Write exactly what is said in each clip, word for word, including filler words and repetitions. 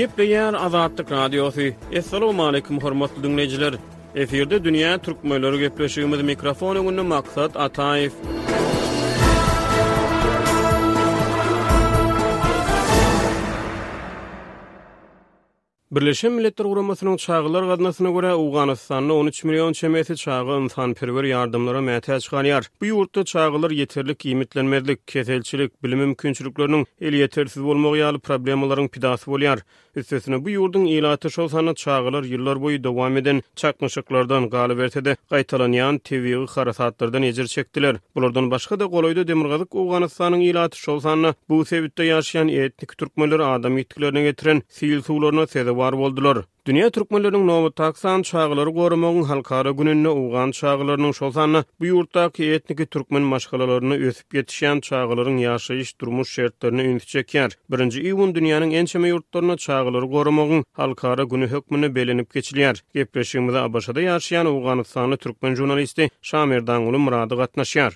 Gepleýär Azatlyk Radiosu. Assalamu alaykum hormatly dinleyijiler. Eferde dünýä türkmenleri gepleşigimiz mikrofon öňünde maksat Ataýew. Birleşen Milletler Guramasynyň çağılar gadnasyna görä Awganystanda on üç million çemeti çağı insanperwer ýardymlara mätäç galýar. Bu ýurtda çağılar ýeterli giýmetlenmezlik, keselçilik, bilim mümkinçilikleriniň el ýetersiz bolmagy ýaly problemlaryň pidasy bolýar. Üstesine bu ýurdun ilaty şol sany çağılar ýyllar boýy dowam eden çakmyşyklardan galyp berse-de gaýtalanýan tebii harasatlardan ejir çekdiler. Bulardan başga da golaýda demirgazyk Awganystanyň ilaty şol sany bu sebitde ýaşaýan etnik türkmenler adam ýetkilerine getiren sil suwlaryna seze var boldular. Dünya türkmenleriniň nomy taksan çağılary gorumagyň halkara gününe Awgan çağılarynyň şol sany bu ýurtdaky etnik türkmen maşgalalaryna ösüp ýetişýän çağılaryň ýaşaýyş durmuş şertlerini ünlü çekýär. birinji iýun dünýäniň en çeme ýurtlaryna çağılary gorumagyň halkara günü hökmüne belenip geçilýär. Gepleşigimizde Abaşada ýaşaýan Awganystanly türkmen jurnalisti Şamerdan Guly Murady gatnaşýar.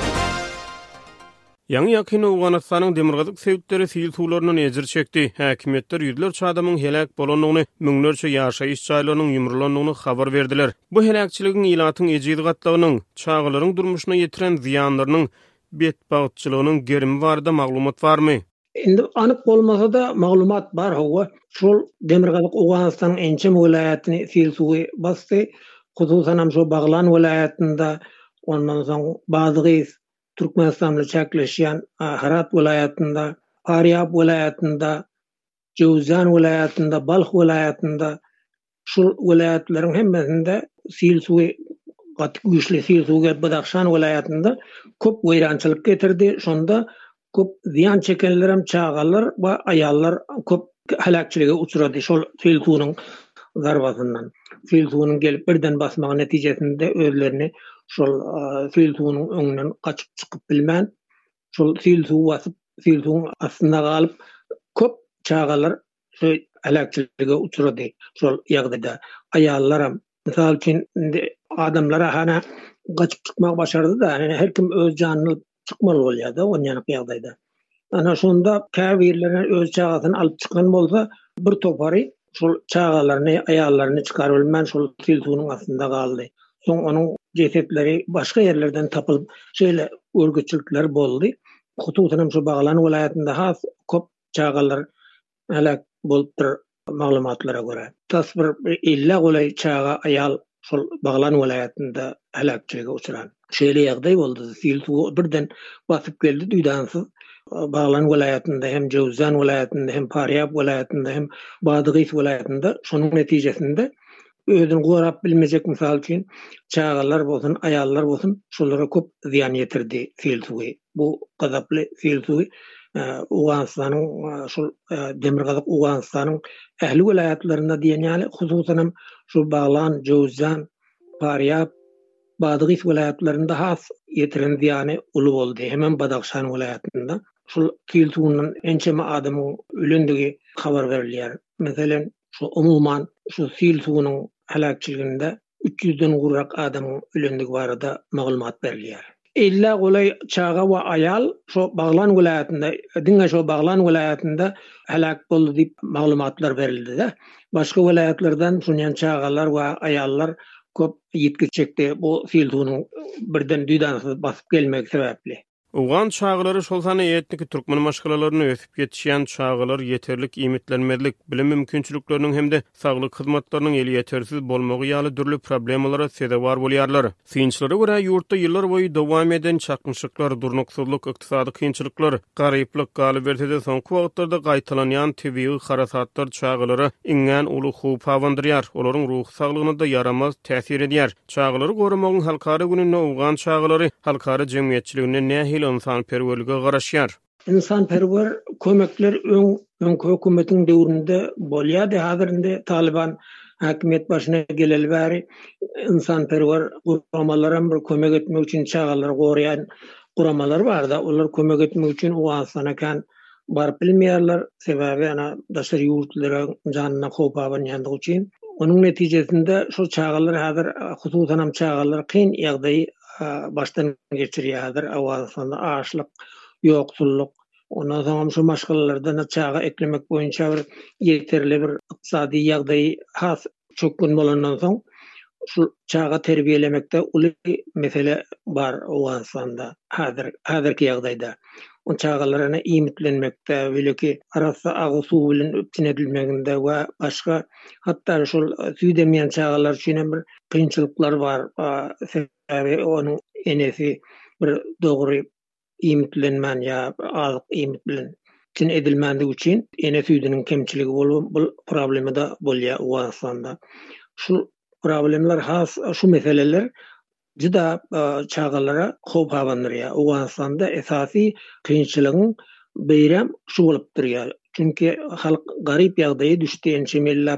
Ýa-ni ýakyn Awganystanyň demirgazyk sebitleri sil suwlarynyň ejir çekdi. Häkimetler ýüzlerçe adamyň helak bolanyny, müňlerçe ýaşaýyş jaýlarynyň ýumrulanyny habar berdiler. Bu helakçylygyň ilatyň ejidi gatlygynyň, çağılaryň durmuşyna ýetiren ziýanlarynyň betbagatçylygynyň gerimi barada maglumat barmy? Indi anyk bolmasa da maglumat bar howa. Şol demirgazyk Awganystanyň ençem welaýatyny sil suwy basdy. Hususan hem şo Baglan welaýatynda, ondan soň Bazgys Türkmenistanly çäkleşýän Herat welaýatynda, Faryab welaýatynda, Jowzan welaýatynda, Balx welaýatynda şol welaýatlariň hemmesinde sil suwy gaty güýçli sil suwy Badaxşan welaýatynda köp weýrançylyk getirdi. Şonda köp ziýan çekenler hem çağalar we aýallar köp halakçylyga uçrady şol sil suwynyň zarbasyndan. Sil suwynyň gelip birden basmagy netijesinde özlerini şol sil suwynyň öňünden gaçyp çykyp bilmän, şol sil suwy basyp sil suwyň astynda galyp köp çağalar şo halakçylyga uçrady. Şol ýagdaýda aýallaram misal üçin adamlara hana gaçyp çykmak başardy da, yani her kim öz janyny çykmaly bolýar da onuň ýagdaýda. Ana şonda käbirlere öz çağasyny alyp çykan bolsa, bir topary şol çağalaryny, aýallaryny çykaryp bilmän şol sil suwynyň astynda galdy. Soň onuň jesetleri başga ýerlerden tapylyp şeýle örgütçilikler boldy. Hususan şu Baglan welaýatynda has köp çağalar halak bolupdyr maglumatlara görä. Tasbir illa golay çağa aýal şol Baglan welaýatynda halakçylyga uçran. Şeýle ýagdaý boldy. Sil suwy birden basyp geldi duýdansyz. Baglan welaýatynda hem Jowzan welaýatynda hem Faryab welaýatynda hem Bazgys welaýatynda şonuň netijesinde özüni gorap bilmejek misal üçin çağalar bolsun, aýallar bolsun şolara köp ziýan ýetirdi sil suwy. Bu gazaply sil suwy Awganystanyň şol demirgazyk Awganystanyň ähli welaýatlarynda diýen ýaly hususan hem şu Baglan, Jowzan, Faryab, Bazgys welaýatlarynda has ýetiren ziýany uly boldy. Hemen Badaxşan welaýatynda şol sil suwynyň ençeme adamyň ölendigi habar berilýär. Meselen şu umuman şu sil suwynyň halakçylygynda üç yüzden gurrak adamyň ölendigi barada maglumat berilýär. Illa golay çağa we aýal şu Baglan welaýatynda, diňe şu Baglan welaýatynda halak boldy diýip maglumatlar berildi de. Başga welaýatlardan şunyan çağalar we aýallar köp ýetgiçekdi bu sil suwynyň birden duýdansyz basyp gelmegi sebäpli. Awgan çağılary şol sany etnik türkmen maşgalalaryny ösüp ýetişýän çağılar ýeterlik iýmitlenmezlik, bilim mümkinçilikleriniň hemde saglyk hyzmatlarynyň eli ýetersiz bolmagy ýaly dürli problemalara sebäp bar bolýarlar. Synçylary görä ýurtda ýyllar boýy dowam eden çakmyşyklar, durnuksuzlyk, ykdysady kynçylyklar, garyplyk galyp berse-de soňky wagtlarda gaýtalanýan tebii harasatlar çağılary iňňän uly hup hawandyrýar. Olaryň ruh saglygyna da yaramaz täsir edýär. Çağılary gorumagyň halkara gününe Awgan çağılary halkara jemgyýetçiligine nähil insanperwerlige garaşýar. İnsanperwer kömekler öň öňki hökümetiň döwründe bolýardy. Hazırda Taliban häkimet başyna geleli bäri insanperwer guramalara bir kömek etmek üçin çağalar gorýan guramalar barda. Olar kömek etmek üçin Awganystana kan baryp bilmeýärler. Sebäbi ana daşary ýurtlara janyna howp awanýandygy üçin. Onuň netijesinde şu çağalar hazır hususan hem çağalar kyn ýagdaý baştan geçirýärdir. Awganystanda açlyk, ýoksulluk, Ondan soň şu maşgalalardan çağa eklemek boýunça bir ýeterli bir ykdysady ýagdaý has çökgün bolandan soň şu çağa terbiýelemekde uly mesele bar Owganstanda häzir häzirki ýagdaýda. O çağalaryna iýmitlenmekde, belki arasy agy suw bilen öpçünedilmeginde we başga hatda şol süýdemeýän çağalar üçin bir kynçylyklar bar. Sebäbi onuň enesi bir dogry iýmitlenmän ýa azyk iýmit bilen tin edilmänligi üçin ene süýdüniň kemçiligi bolup bu problemi da bolýar Owganstanda. Şu problemler has şu meseleler juda çağalara hop habandyr. Owganstanda esasy kynçylygyň beýrem şu bolup durýar. Çünki halk garyp ýagdaýa düşdi, ençemellap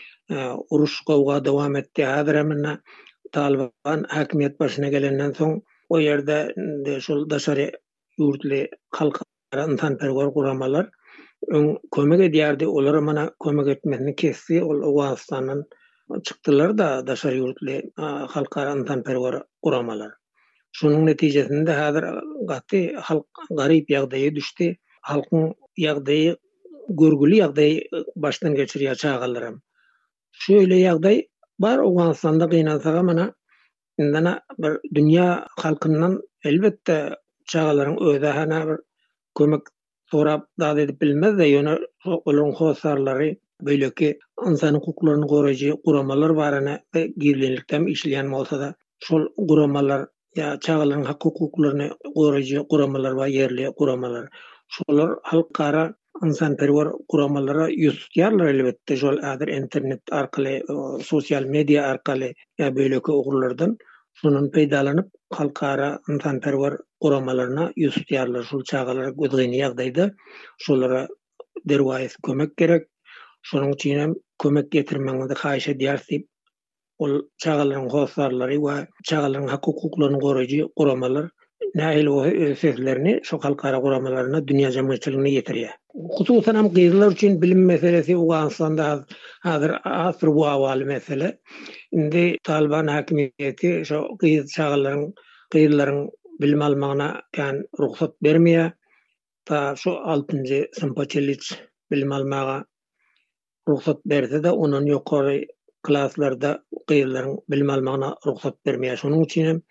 uruş gowga dowam etdi. Häzir hem Taliban hakimiyet başyna gelenden soň o ýerde şol daşary ýurtly halkara yntanperwer guramalar öň kömek edýärdi. Olar mana kömek etmesini kesdi. Ol Owganstanyň çykdylar da daşary ýurtly halkara yntanperwer guramalar. Şunun netijesinde häzir gaty halk garyp ýagdaýa düşdi. Halkyň ýagdaýy görgüli ýagdaý başdan geçirýär çağalaram. Şöyle ýagdaý bar Owganstanda gynansaga mana indana bir dünýä halkyndan elbetde çağalaryň öze hana bir kömek sorap dad edip bilmezde ýöne olaryň howsarlary beýleki insan hukuklaryny goraýjy guramalar barana girlenlikden işleýän bolsa da şol guramalar ýa çağalaryň hak hukuklaryny goraýjy guramalar we ýerli guramalar şolar halkara insanperwer guramalara ýüz tutýarlar elbetde. Şol häzir internet arkaly, sosial media arkaly ýa beýleki ogurlardan şunun peýdalanyp halkara insanperwer guramalaryna ýüz tutýarlar. Şol çağalara gödgeni ýagdaýda şolara derwäs kömek gerek. Şonuň üçin hem kömek getirmeňizi haýyş edýärsiz. Ol çağalaryň howsarlary we çağalaryň hak hukuklaryny goraýjy guramalar nähil o sözlerini şu halkara guramalarına dünýä jamaatçylygyna ýetirýär. Hususan hem gyzlar üçin bilim meselesi Owganstanda häzir asr bu awaly mesele. Indi Taliban hakimiýeti şu gyz çağalaryň gyzlaryň bilim almagyna kan ruhsat bermeýär. Ta şu altynjy sınpa bilim almaga ruhsat berse de onun ýokary klaslarda gyzlaryň bilim almagyna ruhsat bermeýär. Şonuň üçin hem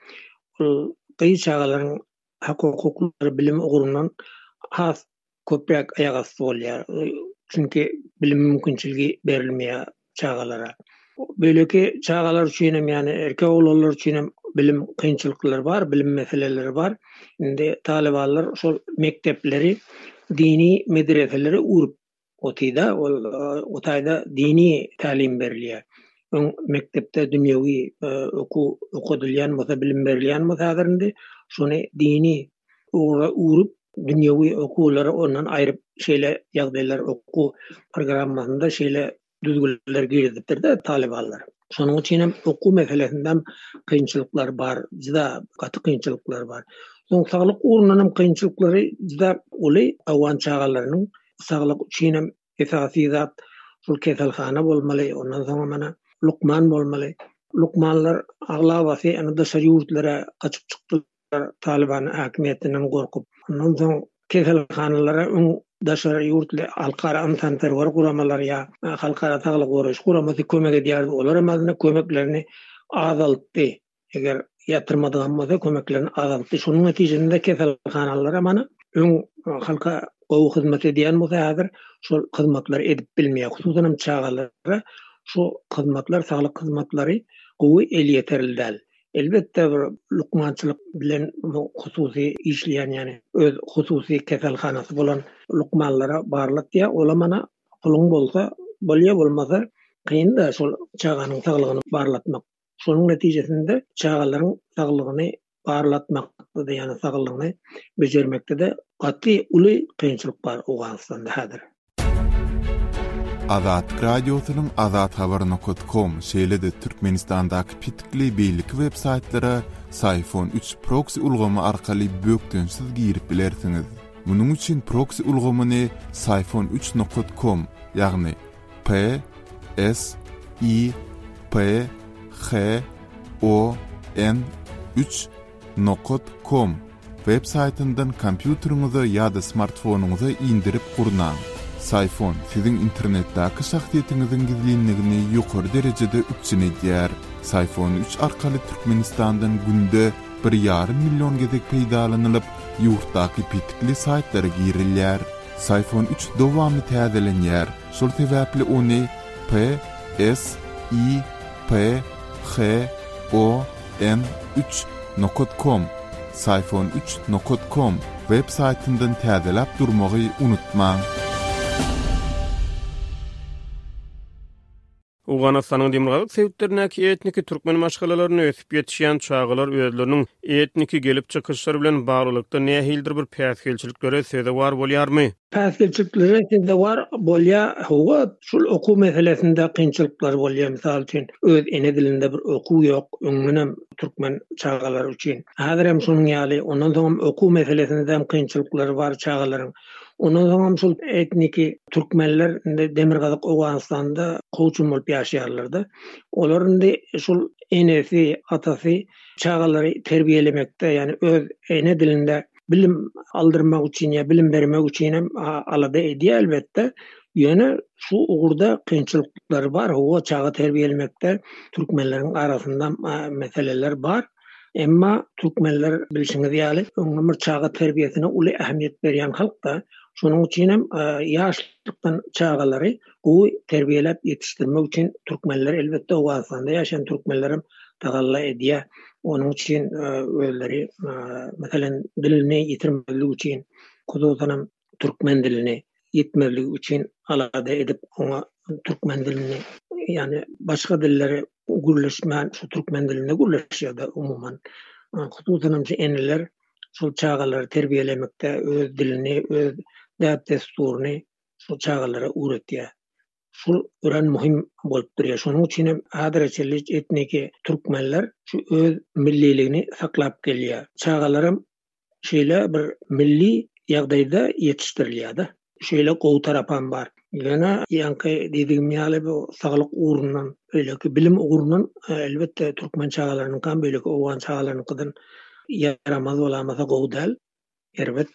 gyz çağalaryň hak hukuklary bilim ogurundan has köpek aýak asty bolýar. Çünki bilim mümkinçiligi berilmeýär çağalara. Beýleki çağalar üçin hem ýani erkek oglanlar üçin hem bilim kynçylyklary bar, bilim meseleleri bar. Indi talibanlar şol mektepleri, dini medreseleri urup otida, ol otayda dini talim berilýär. Öň mektepde dünýäwi oku okudylýan bolsa bilim berilýän bolsa häzirinde şonu dini urup dünýäwi okulary ondan aýryp şeýle ýagdaýlar oku programmasynda şeýle düzgünler girdipdir de talibanlar. Şonuň üçin hem oku meselesinden kynçylyklar bar, juda gaty kynçylyklar bar. Soň saglyk urunanyň kynçylyklary juda uly awan çağalarynyň saglyk üçin hem esasy zat şol keselhana bolmaly. Ondan soň mana Lukman bolmaly. Lukmanlar aglabasy any daşary ýurtlara gaçyp çykdylar Taliban hakimiýetinden gorkup. Ondan soň keselhanalara öň daşary ýurtly halkara insanperwer guramalar ýa halkara saglyk goraýyş guramasy kömek edýär. Olar hem kömeklerini azaltdy. Eger ýatyrmadygan bolsa kömeklerini azaltdy. Şonuň netijesinde keselhanalara mana öň halka gowy hyzmat edýän bolsa häzir şol hyzmatlar edip bilmeýär. Hususan hem çağalara şu hyzmatlar, saglyk hyzmatlary gowy el ýeterildi. Elbetde bir lukmançylyk bilen hususy işleýän ýani öz hususy keselhanasy bolan lukmanlara barlatýar. Ola mana pulyň bolsa bolýa bolmasa kyn da şol çağanyň saglygyny barlatmak. Şonuň netijesinde çağalaryň saglygyny barlatmakda ýani saglygyny bejermekde de gaty uly kynçylyk bar Owganstanda häzir. Azat radiosynyň azat habar nokta com şeýle-de Türkmenistandaky pitli beýlik web saytlara Sayfon üç proxy ulgamy arkaly bökdünsiz girip bilersiňiz. Munuň üçin proxy ulgamyny sayfon üç nokta com ýagny P S I P H O N üç nokta com web saytyndan kompýuteriňize ýa-da smartfonuňyza indirip gurnan. Sayfon sizin internetdäki şahsiýetiňiziň gizlinligini ýokary derejede üçine edýär. Sayfon üç arkaly Türkmenistandan günde bir ýarym million gezek peýdalanylyp, ýurtdaky pitikli saytlara girilýär. Sayfon üç dowamly täzelenýär. Şol sebäpli ony P S I P H O N üç nokta com sayfon üç nokta com web saytyndan täzelep durmagy unutmaň. Uganistanyň Demirgazyk sewtlerindäki etniki türkmen maşgalalaryny ösüp ýetişýän çağılar özleriniň etniki gelip çykyşlary bilen baglykda nähildir bir päsgelçiliklere söze bar bolýarmy? Päsgelçiliklere söze bar bolýar, howa şol okuw meselesinde kynçylyklar bolýar. Misal üçin öz ene dilinde bir okuw ýok, öňünem türkmen çağalar üçin. Häzir hem şonuň ýaly ondan soň okuw meselesinde hem kynçylyklar bar çağalaryň. Ondan soň şol etniki türkmenler Demirgazyk Owganystanda goýçun bolup ýaşaýarlardy. Olaryň şol enesi, atasy çağalary terbiýelemekde, ýani öz ene dilinde bilim aldırmak üçin ýa bilim bermek üçin hem alada edýär elbetde. Ýöne şu ugurda kynçylyklar bar. Howa çağa terbiýelemekde türkmenleriň arasynda meseleler bar. Emma türkmenler bilişiňiz ýaly öňüme çağa terbiýesine uly ähmiýet berýän halkda. Şonuň üçin hem ýaşlykdan çağalary gowy terbiýelep ýetişdirmek üçin türkmenler elbetde Owganystanda ýaşaýan türkmenlerim tagalla edýär. Onun üçin özleri meselen dilini ýitirmeli üçin, hususan türkmen dilini ýetmeli üçin alada edip ona türkmen dilini, ýani başga dilleri gürleşmän şu türkmen diline gürleşýärdi umumyň. Hususan eneler şol çağalary terbiýelemekde öz dilini, öz däp desturuny şol çağalara öğretýär. Şol ören muhim bolup durýar. Şonuň üçin hem häzirçelik etniki türkmenler şu öz milliligini saklap gelýär. Çağalarym şeýle bir milli ýagdaýda ýetişdirilýärdi. Şeýle gowy tarapan bar. Ýöne ýanky dediğim ýaly bu saglyk ugrundan, öýleki bilim ugrundan elbetde türkmen çağalarynyň kan beýleki owan çağalarynyň yaramaz bolamasa gowy däl. Elbet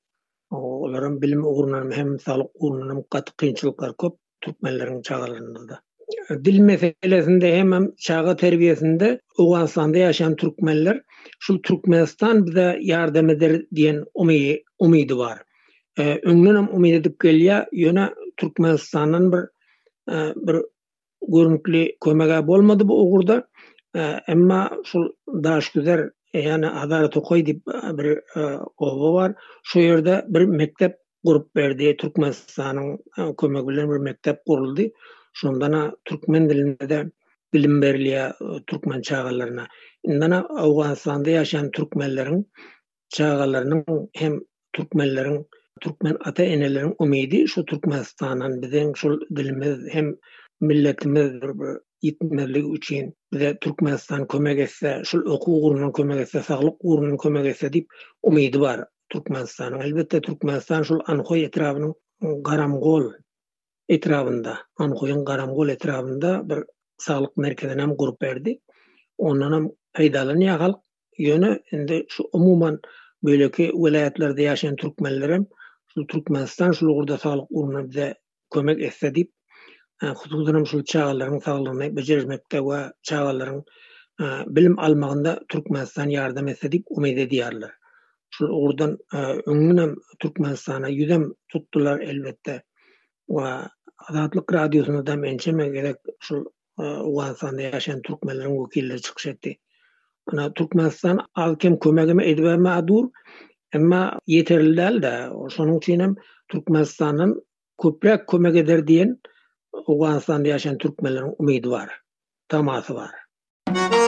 olaryň bilim ugrundan hem saglyk ugrundan gatly kynçylyklar köp türkmenleriň çağalarynda. Dil meselesinde hem çağa terbiýesinde Owganystanda ýaşaýan türkmenler şol Türkmenistan bize ýardam eder diýen umy umydy bar. Öňünden umyt edip gelýär, ýöne Türkmenistanyň bir bir görnükli kömege bolmady bu ugurda. Emma şol daşgüzer, ýani Adara Tokoy diýip bir oba bar. Şu ýerde bir mektep gurup berdi. Türkmenistanyň kömegi bilen bir mektep guruldy. Şondan türkmen dilinde de bilim berilýär türkmen çağalaryna. Indana Owganystanda ýaşaýan türkmenleriň çağalarynyň hem türkmenleriň türkmen ata eneleriň umydy şu Türkmenistanyň biziň şol dilimiz hem milletimiz ýetmeli üçin bize Türkmenistan kömek etse, şol okuw ugrundan kömek etse, saglyk ugrundan kömek etse diýip umydy bar Türkmenistanyň. Elbetde Türkmenistan şol Anhoy etrabynyň Garamgol etrabında, Anhoy'un Garamgol etrabında bir saglyk merkezini hem gurup berdi. Ondan hem peýdalanýar halk. Ýöne indi şu umumyň beýleki welaýatlerde ýaşaýan türkmenlerim şu Türkmenistan şol ugurda saglyk ugrundan bize kömek etse diýip, hususan şu çağalaryň saglygyny bejermekde we çağalaryň bilim almagynda Türkmenistan ýardam etse diýip umyt edýärler. Şol ugurdan öňünem Türkmenistana ýüzem tutdular elbetde. Wa Azatlyk radiosunda da mençeme gerek şu Owganystanda ýaşaýan türkmenleriň wekilleri çykyş etdi. Ana Türkmenistan alkem kömegime edibeme dur, emma yeterli däl-de. Şonuň üçin hem Türkmenistanyň köprek kömek eder diýen Owganystanda ýaşaýan türkmenleriň umydy bar, tamasy bar.